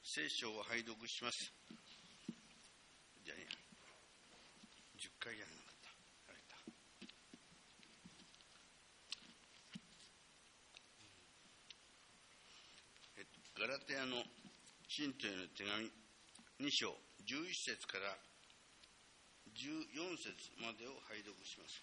聖書を拝読します。じゃあね、10回やらなかった。ガラテヤの信徒への手紙2章11節から14節までを拝読します。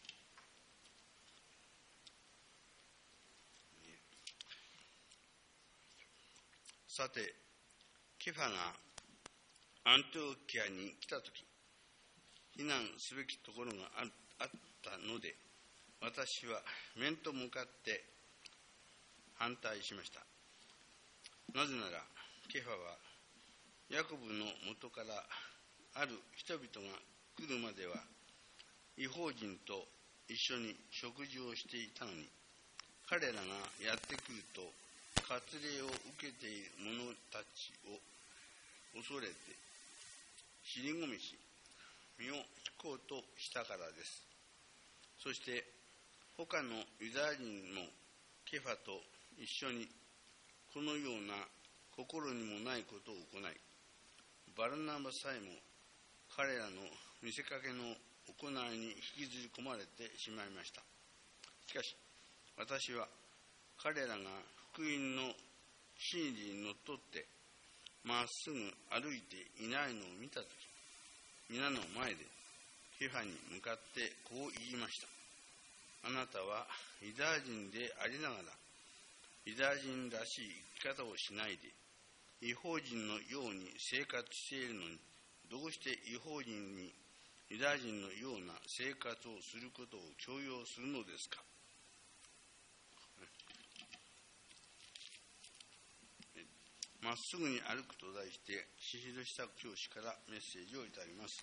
さて、ケファがアンテオキアに来たとき、非難すべきところがあったので、私は面と向かって反対しました。なぜなら、ケファはヤコブの元からある人々が来るまでは、異邦人と一緒に食事をしていたのに、彼らがやってくると、割礼を受けている者たちを恐れて尻込みし、身を引こうとしたからです。そして他のユダヤ人もケファと一緒にこのような心にもないことを行い、バルナバさえも彼らの見せかけの行いに引きずり込まれてしまいました。しかし私は彼らが福音の真理にのっとってまっすぐ歩いていないのを見たとき、皆の前でケファに向かってこう言いました。あなたはユダヤ人でありながらユダヤ人らしい生き方をしないで異邦人のように生活しているのに、どうして異邦人にユダヤ人のような生活をすることを強要するのですか。まっすぐに歩くと題してシヒルシタ教師からメッセージをいただきます。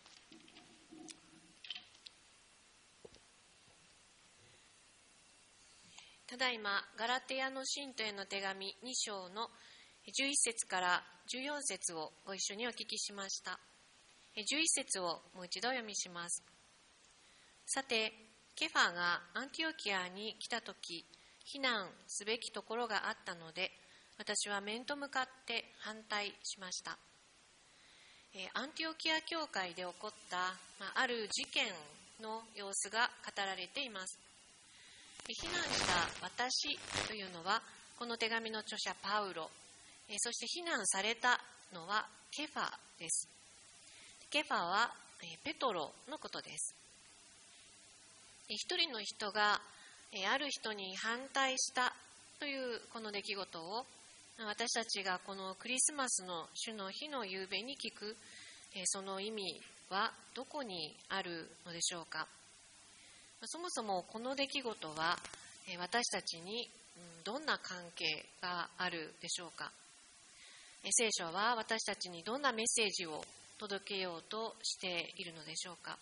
ただいまガラテヤの信徒への手紙2章の11節から14節をご一緒にお聞きしました。11節をもう一度読みします。さて、ケファがアンティオキアに来たとき、非難すべきところがあったので、私は面と向かって反対しました。アンティオキア教会で起こったある事件の様子が語られています。非難した私というのはこの手紙の著者パウロ、そして非難されたのはケファです。ケファはペトロのことです。一人の人がある人に反対したというこの出来事を、私たちがこのクリスマスの主の日の夕べに聞くその意味はどこにあるのでしょうか。そもそもこの出来事は私たちにどんな関係があるでしょうか。聖書は私たちにどんなメッセージを届けようとしているのでしょうか。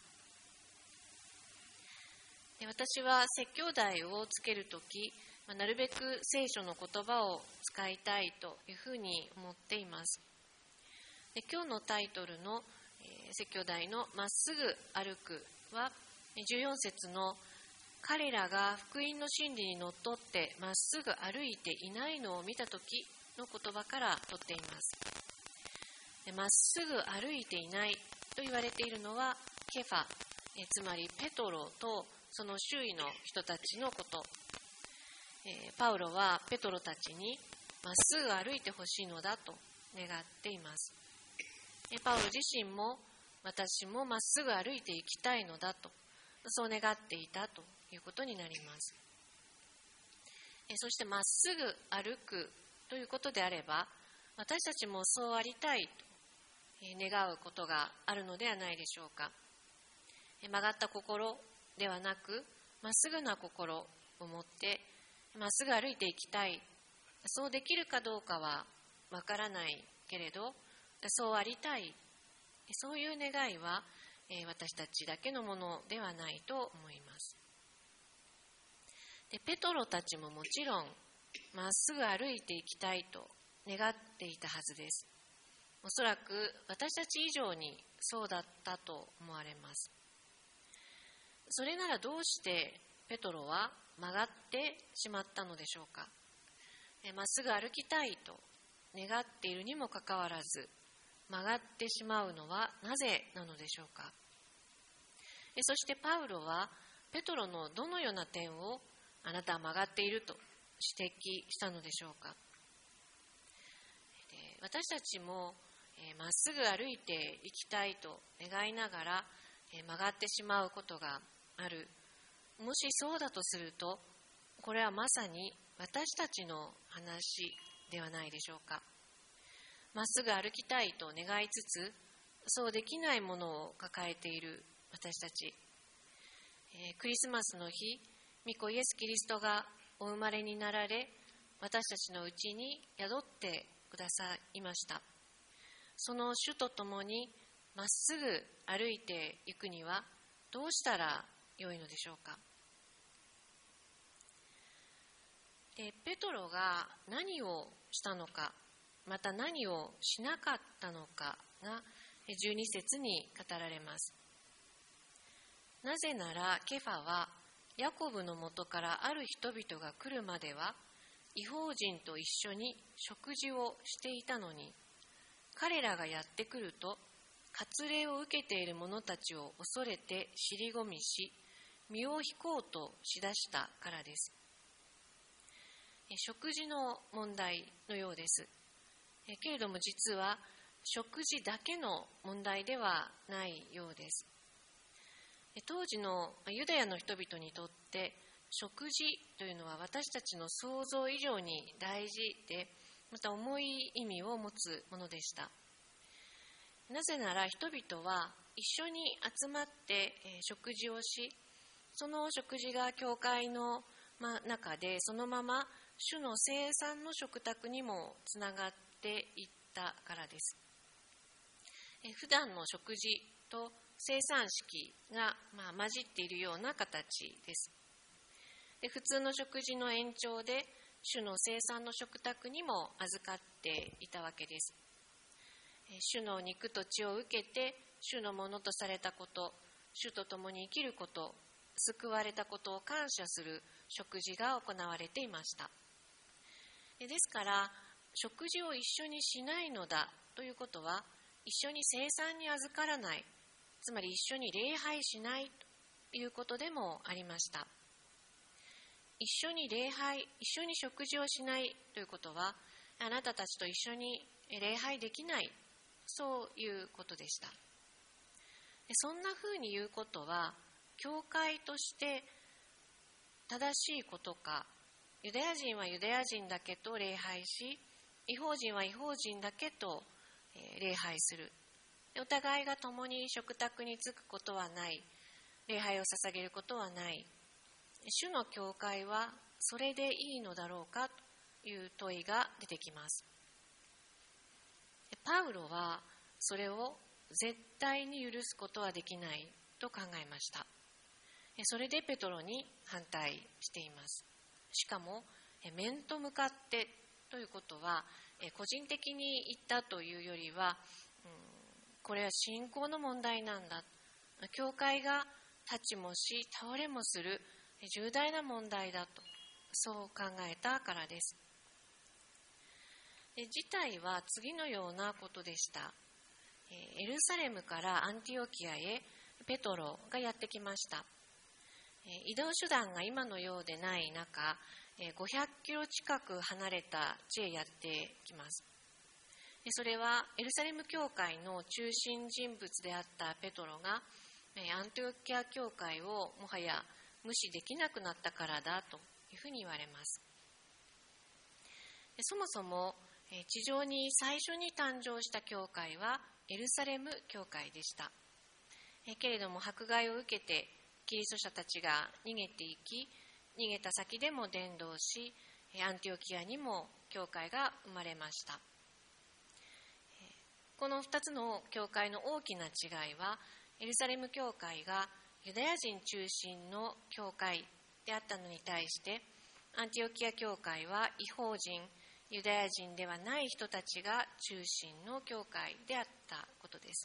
私は説教題をつけるとき、なるべく聖書の言葉を使いたいというふうに思っています。今日のタイトルの説教題のまっすぐ歩くは14節の彼らが福音の真理にのっとってまっすぐ歩いていないのを見たときの言葉から取っています。まっすぐ歩いていないと言われているのはケファ、つまりペトロとその周囲の人たちのこと。パウロはペトロたちにまっすぐ歩いてほしいのだと願っています。パウロ自身も私もまっすぐ歩いていきたいのだと、そう願っていたということになります。そしてまっすぐ歩くということであれば、私たちもそうありたいと願うことがあるのではないでしょうか。曲がった心ではなく、まっすぐな心を持ってまっすぐ歩いていきたい。そうできるかどうかはわからないけれど、そうありたい。そういう願いは私たちだけのものではないと思います。ペトロたちももちろんまっすぐ歩いていきたいと願っていたはずです。おそらく私たち以上にそうだったと思われます。それならどうしてペトロは曲がってしまったのでしょうか。まっすぐ歩きたいと願っているにもかかわらず曲がってしまうのはなぜなのでしょうか。そしてパウロはペトロのどのような点をあなたは曲がっていると指摘したのでしょうか。私たちもまっすぐ歩いていきたいと願いながら曲がってしまうことがある。もしそうだとすると、これはまさに私たちの話ではないでしょうか。まっすぐ歩きたいと願いつつ、そうできないものを抱えている私たち。クリスマスの日、御子イエス・キリストがお生まれになられ、私たちのうちに宿ってくださいました。その主と共にまっすぐ歩いていくにはどうしたらよいのでしょうか。ペトロが何をしたのか、また何をしなかったのかが12節に語られます。なぜならケファはヤコブのもとからある人々が来るまでは異邦人と一緒に食事をしていたのに、彼らがやってくると割礼を受けている者たちを恐れて尻込みし、身を引こうとしだしたからです。食事の問題のようです。けれども実は食事だけの問題ではないようです。当時のユダヤの人々にとって食事というのは私たちの想像以上に大事で、また重い意味を持つものでした。なぜなら人々は一緒に集まって食事をし、その食事が教会の中でそのまま主の聖餐の食卓にもつながっていったからです。普段の食事と聖餐式が混じっているような形です。普通の食事の延長で主の聖餐の食卓にも預かっていたわけです。主の肉と血を受けて主のものとされたこと、主と共に生きること、救われたことを感謝する食事が行われていました。ですから食事を一緒にしないのだということは、一緒に聖餐に預からない、つまり一緒に礼拝しないということでもありました。一緒に礼拝、一緒に食事をしないということは、あなたたちと一緒に礼拝できない、そういうことでした。そんなふうに言うことは、教会として正しいことか、ユダヤ人はユダヤ人だけと礼拝し、異邦人は異邦人だけと礼拝する。お互いが共に食卓に着くことはない。礼拝を捧げることはない。主の教会はそれでいいのだろうかという問いが出てきます。パウロはそれを絶対に許すことはできないと考えました。それでペトロに反対しています。しかも面と向かってということは個人的に言ったというよりは、これは信仰の問題なんだ、教会が立ちもし倒れもする重大な問題だと、そう考えたからです。事態は次のようなことでした。エルサレムからアンティオキアへペトロがやってきました。移動手段が今のようでない中、500キロ近く離れた地へやってきます。それはエルサレム教会の中心人物であったペトロがアンティオキア教会をもはや無視できなくなったからだというふうに言われます。そもそも地上に最初に誕生した教会はエルサレム教会でした。けれども迫害を受けてキリスト者たちが逃げていき、逃げた先でも伝道し、アンティオキアにも教会が生まれました。この2つの教会の大きな違いは、エルサレム教会がユダヤ人中心の教会であったのに対して、アンティオキア教会は異邦人、ユダヤ人ではない人たちが中心の教会であったことです。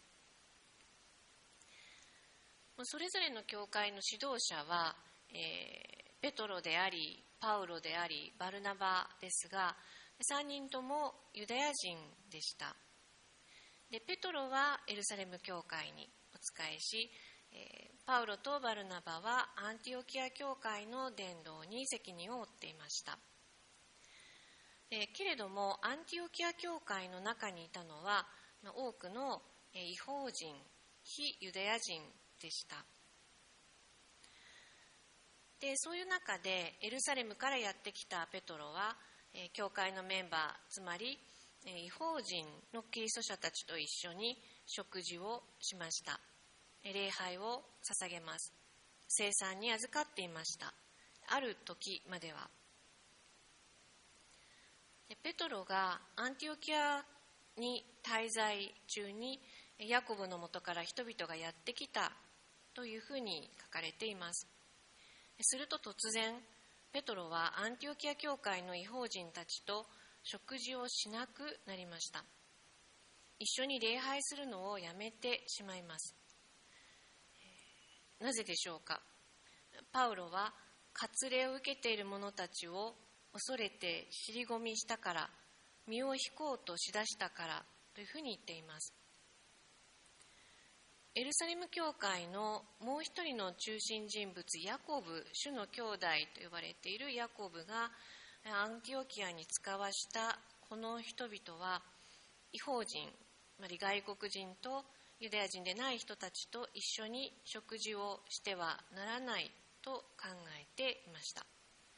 それぞれの教会の指導者は、ペトロであり、パウロであり、バルナバですが、 3人ともユダヤ人でした。でペトロはエルサレム教会にお仕えし、パウロとバルナバはアンティオキア教会の伝道に責任を負っていました。けれどもアンティオキア教会の中にいたのは多くの異邦人、非ユダヤ人でした。でそういう中でエルサレムからやってきたペトロは教会のメンバー、つまり異邦人のキリスト者たちと一緒に食事をしました。礼拝を捧げます。聖餐に預かっていました。ある時までは。ペトロがアンティオキアに滞在中にヤコブのもとから人々がやってきたというふうに書かれています。すると突然ペトロはアンティオキア教会の異邦人たちと食事をしなくなりました。一緒に礼拝するのをやめてしまいます。なぜでしょうか。パウロは割礼を受けている者たちを恐れて尻込みしたから、身を引こうとしだしたからというふうに言っています。エルサレム教会のもう一人の中心人物、ヤコブ、主の兄弟と呼ばれているヤコブがアンティオキアに使わしたこの人々は異邦人、つまり外国人とユダヤ人でない人たちと一緒に食事をしてはならないと考えていました。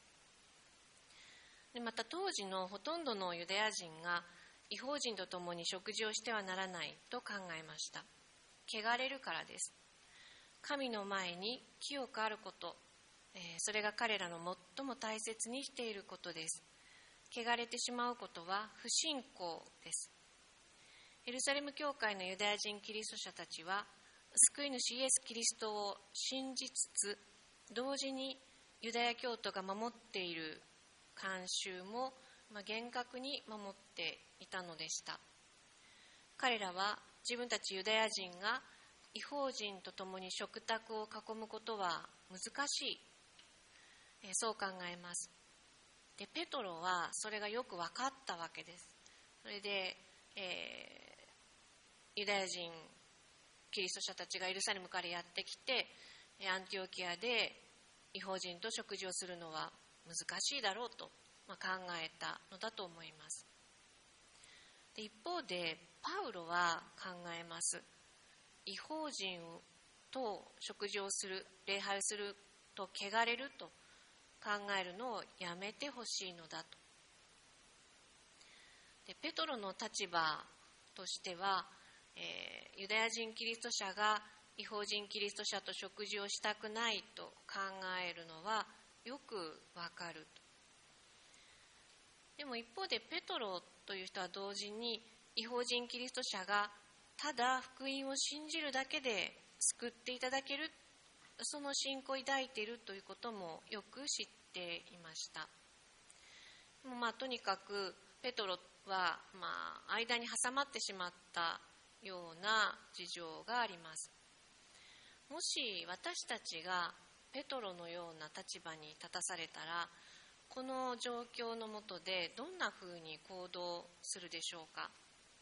でまた当時のほとんどのユダヤ人が異邦人と共に食事をしてはならないと考えました。汚れるからです。神の前に清くあること、それが彼らの最も大切にしていることです。汚れてしまうことは不信仰です。エルサレム教会のユダヤ人キリスト者たちは救い主イエス・キリストを信じつつ、同時にユダヤ教徒が守っている慣習も厳格に守っていたのでした。彼らは自分たちユダヤ人が異邦人と共に食卓を囲むことは難しい、そう考えます。でペトロはそれがよく分かったわけです。それで、ユダヤ人キリスト者たちがエルサレムからやってきてアンティオキアで異邦人と食事をするのは難しいだろうと、考えたのだと思います。で一方でパウロは考えます。異邦人と食事をする、礼拝をすると汚れると考えるのをやめてほしいのだと。でペトロの立場としては、ユダヤ人キリスト者が異邦人キリスト者と食事をしたくないと考えるのはよくわかると。でも一方でペトロという人は同時に異邦人キリスト者がただ福音を信じるだけで救っていただける、その信仰を抱いているということもよく知っていました。とにかくペトロは間に挟まってしまったような事情があります。もし私たちがペトロのような立場に立たされたら、この状況の下でどんなふうに行動するでしょうか。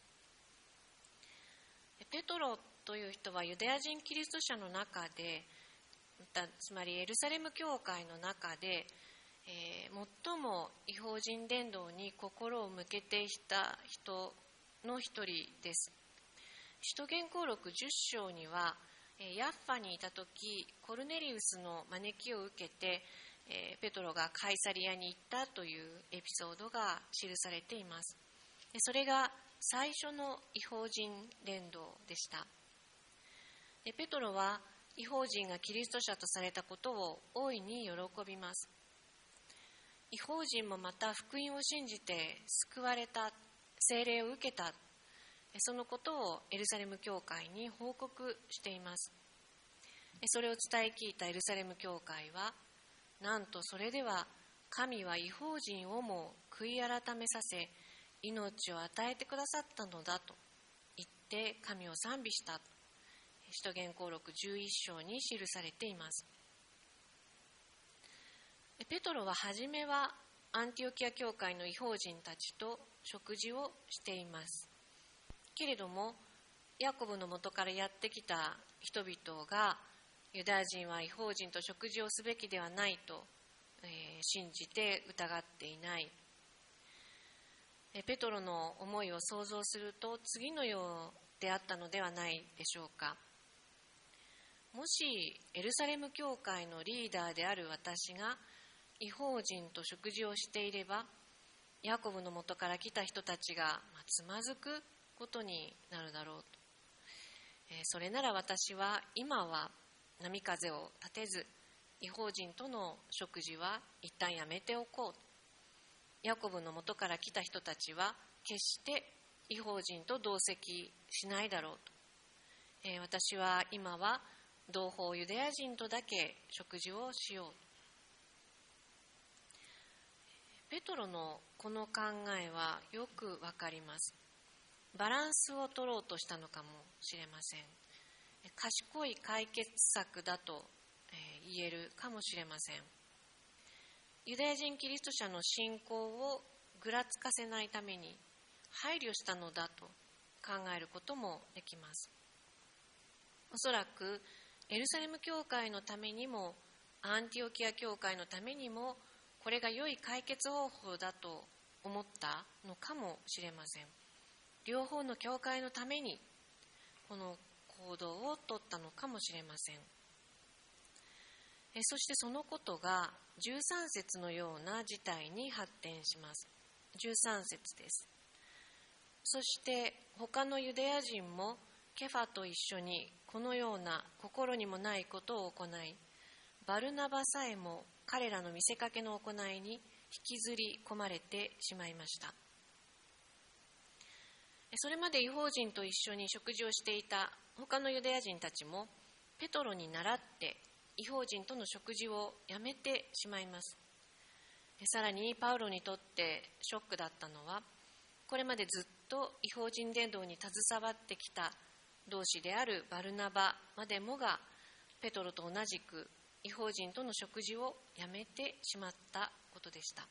ペトロという人はユダヤ人キリスト者の中で、つまりエルサレム教会の中で、最も異邦人伝道に心を向けていた人の一人です。使徒言行録10章には、ヤッファにいた時コルネリウスの招きを受けて、ペトロがカイサリアに行ったというエピソードが記されています。それが最初の異邦人伝道でした。ペトロは異邦人がキリスト者とされたことを大いに喜びます。異邦人もまた福音を信じて救われた、聖霊を受けた、そのことをエルサレム教会に報告しています。それを伝え聞いたエルサレム教会は、なんとそれでは神は異邦人をも悔い改めさせ命を与えてくださったのだと言って神を賛美した。使徒言行録11章に記されています。ペトロは初めはアンティオキア教会の異邦人たちと食事をしています。けれどもヤコブの元からやってきた人々がユダヤ人は異邦人と食事をすべきではないと、信じて疑っていない。ペトロの思いを想像すると次のようであったのではないでしょうか。もしエルサレム教会のリーダーである私が異邦人と食事をしていれば、ヤコブの元から来た人たちがつまずくことになるだろうと。それなら私は今は波風を立てず、異邦人との食事は一旦やめておこう。ヤコブの元から来た人たちは決して異邦人と同席しないだろうと。私は今は同胞ユダヤ人とだけ食事をしよう。ペトロのこの考えはよくわかります。バランスを取ろうとしたのかもしれません。賢い解決策だと言えるかもしれません。ユダヤ人キリスト者の信仰をぐらつかせないために配慮したのだと考えることもできます。おそらくエルサレム教会のためにもアンティオキア教会のためにもこれが良い解決方法だと思ったのかもしれません。両方の教会のためにこの行動を取ったのかもしれません。そしてそのことが13節のような事態に発展します。13節です。そして他のユダヤ人もケファと一緒にこのような心にもないことを行い、バルナバさえも彼らの見せかけの行いに引きずり込まれてしまいました。それまで異邦人と一緒に食事をしていた他のユダヤ人たちもペトロに倣って異邦人との食事をやめてしまいます。さらにパウロにとってショックだったのは、これまでずっと異邦人伝道に携わってきた同志であるバルナバまでもがペトロと同じく異邦人との食事をやめてしまったことでした。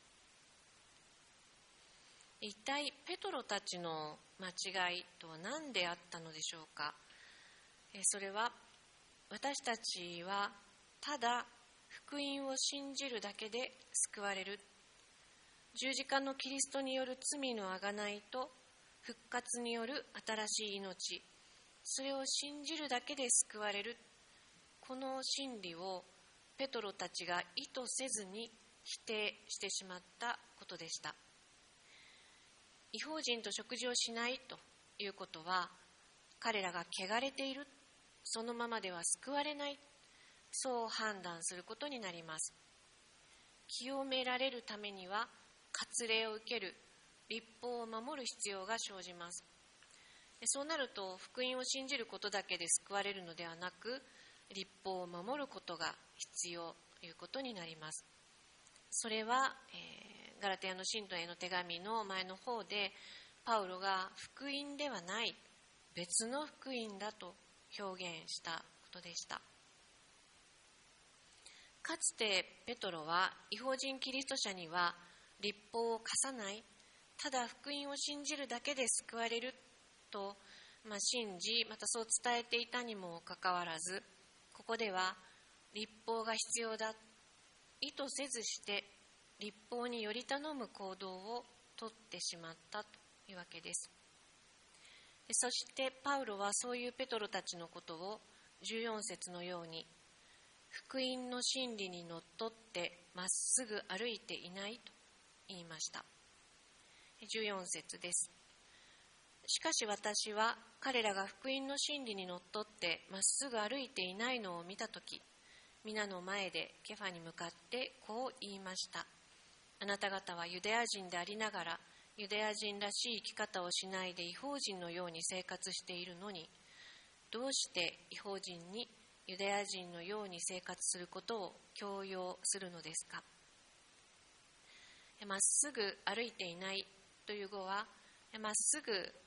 一体ペトロたちの間違いとは何であったのでしょうか。それは私たちはただ福音を信じるだけで救われる、十字架のキリストによる罪の贖いと復活による新しい命、それを信じるだけで救われる、この真理をペトロたちが意図せずに否定してしまったことでした。異邦人と食事をしないということは、彼らが汚れている、そのままでは救われない、そう判断することになります。清められるためには割礼を受ける、律法を守る必要が生じます。そうなると福音を信じることだけで救われるのではなく、律法を守ることが必要ということになります。それは、ガラテヤの信徒への手紙の前の方でパウロが福音ではない別の福音だと表現したことでした。かつてペトロは異邦人キリスト者には律法を課さない、ただ福音を信じるだけで救われると、信じ、またそう伝えていたにもかかわらず、ここでは律法が必要だ、意図せずして律法により頼む行動をとってしまったというわけです。そしてパウロはそういうペトロたちのことを14節のように、福音の真理にのっとってまっすぐ歩いていないと言いました。14節です。しかし私は彼らが福音の真理にのっとってまっすぐ歩いていないのを見たとき、皆の前でケファに向かってこう言いました。あなた方はユダヤ人でありながらユダヤ人らしい生き方をしないで異邦人のように生活しているのに、どうして異邦人にユダヤ人のように生活することを強要するのですか。まっすぐ歩いていないという語は、まっすぐ、立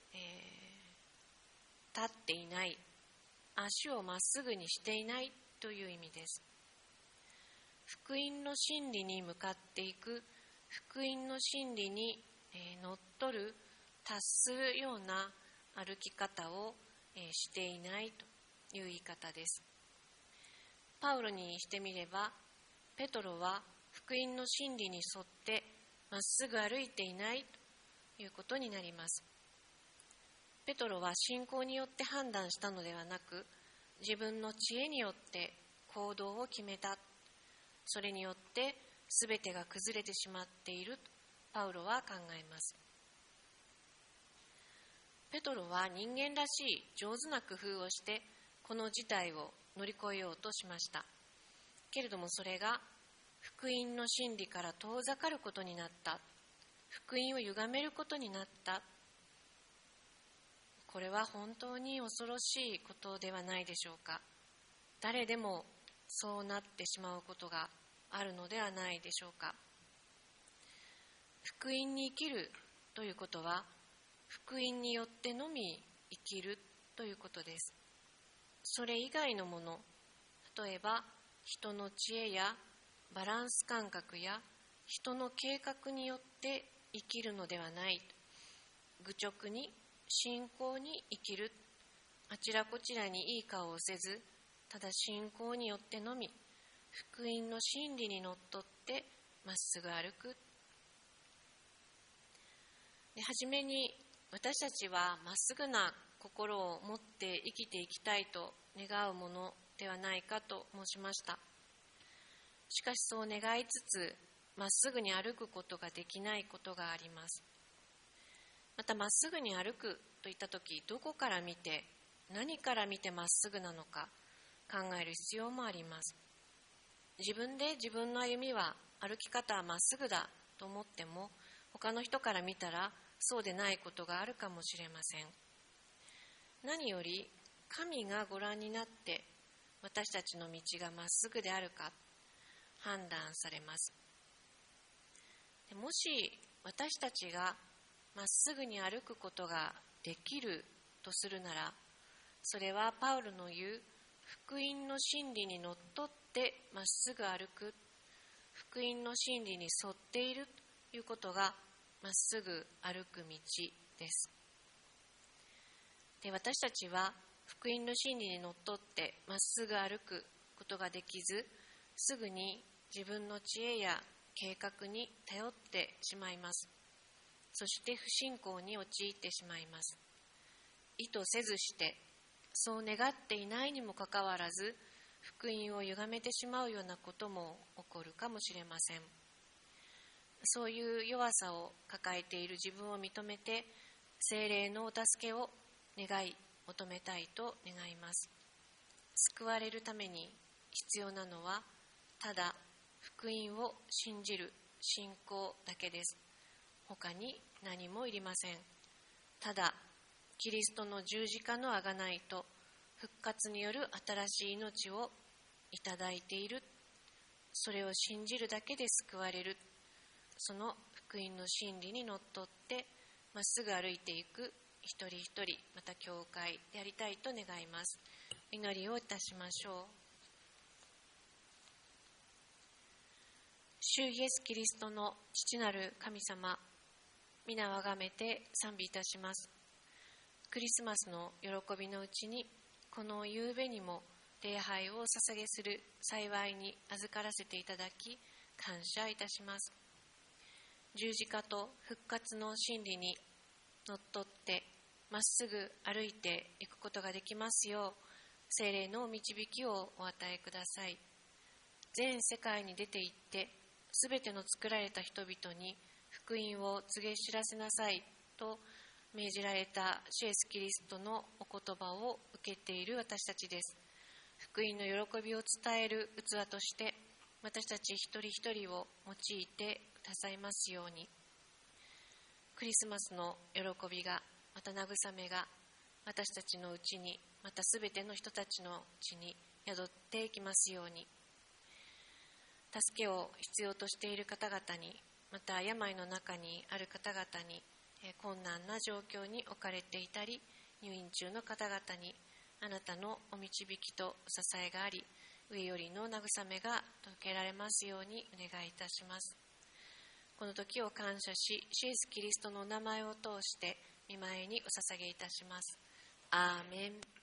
っていない、足をまっすぐにしていないという意味です。福音の真理に向かっていく福音の真理にのっとる、達するような歩き方をしていないという言い方です。パウロにしてみれば、ペトロは福音の真理に沿ってまっすぐ歩いていないということになります。ペトロは信仰によって判断したのではなく、自分の知恵によって行動を決めた。それによって全てが崩れてしまっているとパウロは考えます。ペトロは人間らしい上手な工夫をしてこの事態を乗り越えようとしました。けれどもそれが福音の真理から遠ざかることになった。福音を歪めることになった。これは本当に恐ろしいことではないでしょうか。誰でもそうなってしまうことがあるのではないでしょうか。福音に生きるということは、福音によってのみ生きるということです。それ以外のもの、例えば人の知恵やバランス感覚や人の計画によって生きるのではない。愚直に信仰に生きる。あちらこちらにいい顔をせず、ただ信仰によってのみ福音の真理にのっとってまっすぐ歩く。で、初めに私たちはまっすぐな心を持って生きていきたいと願うものではないかと申しました。しかしそう願いつつ、まっすぐに歩くことができないことがあります。またまっすぐに歩くといったとき、どこから見て、何から見てまっすぐなのか考える必要もあります。自分で自分の歩みは、歩き方はまっすぐだと思っても、他の人から見たらそうでないことがあるかもしれません。何より神がご覧になって私たちの道がまっすぐであるか判断されます。もし私たちがまっすぐに歩くことができるとするなら、それはパウロの言う福音の真理にのっとってまっすぐ歩く、福音の真理に沿っているということがまっすぐ歩く道です。で、私たちは福音の真理にのっとってまっすぐ歩くことができず、すぐに自分の知恵や計画に頼ってしまいます。そして不信仰に陥ってしまいます。意図せずしてそう願っていないにもかかわらず、福音を歪めてしまうようなことも起こるかもしれません。そういう弱さを抱えている自分を認めて、聖霊のお助けを願い求めたいと願います。救われるために必要なのは、ただ福音を信じる信仰だけです。他に何もいりません。ただキリストの十字架の贖いと復活による新しい命をいただいている。それを信じるだけで救われる。その福音の真理にのっとってまっすぐ歩いていく一人一人、また教会でありたいと願います。祈りをいたしましょう。主イエスキリストの父なる神様、皆をあがめて賛美いたします。クリスマスの喜びのうちに、この夕べにも礼拝を捧げする幸いに預からせていただき、感謝いたします。十字架と復活の真理にのっとってまっすぐ歩いていくことができますよう、聖霊の導きをお与えください。全世界に出て行ってすべての作られた人々に福音を告げ知らせなさいと命じられた主イエスキリストのお言葉を受けている私たちです。福音の喜びを伝える器として私たち一人一人を用いてくださいますように。クリスマスの喜びが、また慰めが私たちのうちに、またすべての人たちのうちに宿っていきますように。助けを必要としている方々に、また病の中にある方々に、困難な状況に置かれていたり入院中の方々に、あなたのお導きとお支えがあり、上よりの慰めが届けられますようにお願いいたします。 この時を感謝し、主イエスキリストのお名前を通して御前にお捧げいたします。アーメン。